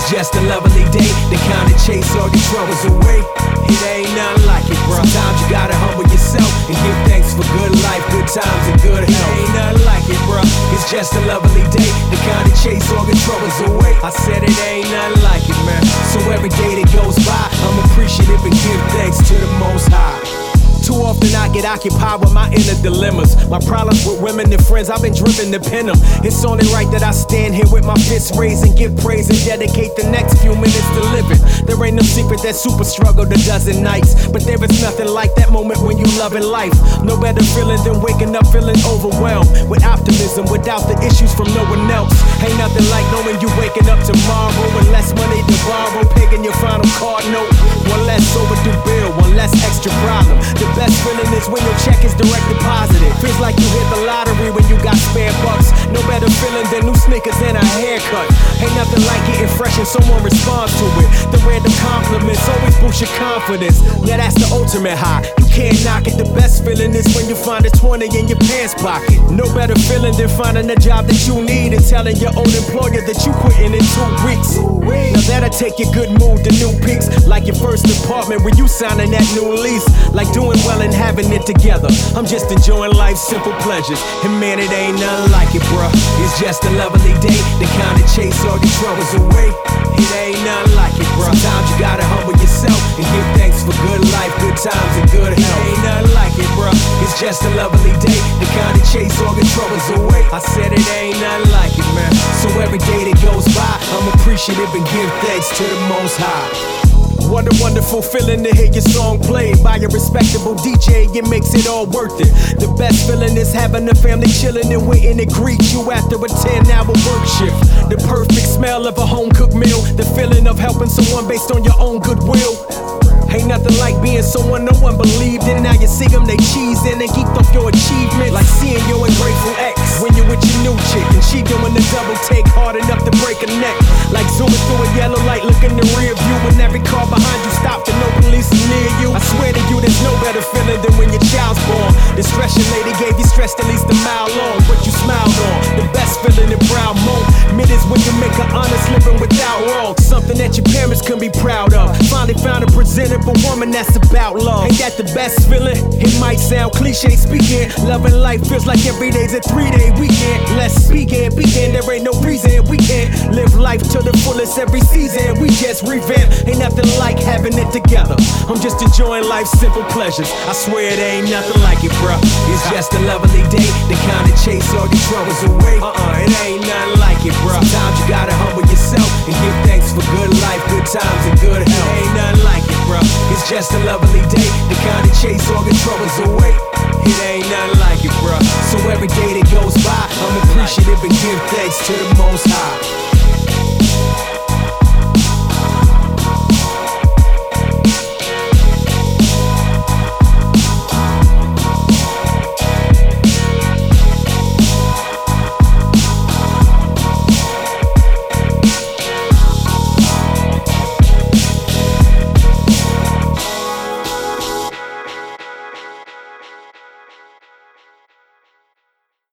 It's just a lovely day, the kind of chase all your troubles away. It ain't nothing like it, bro. Sometimes you gotta humble yourself and give thanks for good life, good times, and good health. It ain't nothing like it, bro. It's just a lovely day, the kind of chase all your troubles away. I said it ain't nothing like it, man. So every day that goes by, I'm appreciative and give thanks to the Most High. Too often I get occupied with my inner dilemmas. My problems with women and friends, I've been driven to pin them. It's only right that I stand here with my fists raised and give praise and dedicate the next few minutes to living. There ain't no secret that super struggled a dozen nights, but there is nothing like that moment when you loving life. No better feeling than waking up feeling overwhelmed with optimism without the issues from no one else. Ain't nothing like knowing you waking up tomorrow with less money to borrow, paying your final card note, one less overdue bill, one less extra problem. The best feeling is when your check is direct deposited. Feels like you hit the lottery when you got spare bucks. No better feeling than new sneakers and a haircut. Ain't nothing like getting fresh and someone responds to it. The random compliments always boost your confidence. Yeah, that's the ultimate high. You can't knock it. The best feeling is when you find a 20 in your pants pocket. No better feeling than finding a job that you need and telling your old employer that you quitting in 2 weeks. Now that'll take your good mood to new peaks, like your first apartment when you signing that new lease. Like doing well and having it together. I'm just enjoying life's simple pleasures, and man, it ain't nothing like it, bruh. It's just a lovely day, the kind of chase all your troubles away. It ain't nothing like it, bruh. Sometimes you gotta humble yourself and give thanks for good life, good times, and good health. It ain't nothing like it, bruh. It's just a lovely day, the kind of chase all your troubles away. I said it ain't nothing like it, man. So every day that goes by, I'm appreciative and give thanks to the Most High. What a wonderful feeling to hear your song played by a respectable DJ. It makes it all worth it. The best feeling is having the family chilling and waiting to greet you after a 10-hour work shift. The perfect smell of a home-cooked meal. The feeling of helping someone based on your own goodwill. Ain't nothing like being someone no one believed in. Now you see them, they cheesing and geeked off your achievement. Like seeing your ungrateful ex when you're with your new chick and she doing the double take hard enough to break a neck. Like zooming through a yellow light, looking the rear view when every car behind you stopped and no police is near you. I swear to you, there's no better feeling than when your child's born. The stress your lady gave you stressed at least a mile long, but you smiled on. The best feeling and proud moment is when you make an honest living without wrong. Something that your parents can be proud of. Finally found a presentable woman that's about love. Ain't that the best feeling? It might sound cliche speaking. Loving life feels like every day's a 3-day weekend. Let's speak and begin. There ain't no reason we can't live life to the fullest every season. We just revamp. Ain't nothing like having it together. I'm just enjoying life's simple pleasures. I swear it ain't nothing like it, bruh. It's just a lovely day, the kind of chase all your troubles away. It ain't nothing like it, bruh. Sometimes you gotta humble yourself and give thanks for good life, good times, and good health. Ain't nothing like it, bruh. It's just a lovely day, the kind of chase all your troubles away. It ain't nothing like it, bruh. So every day that goes by, I'm appreciative and give thanks to the Most High.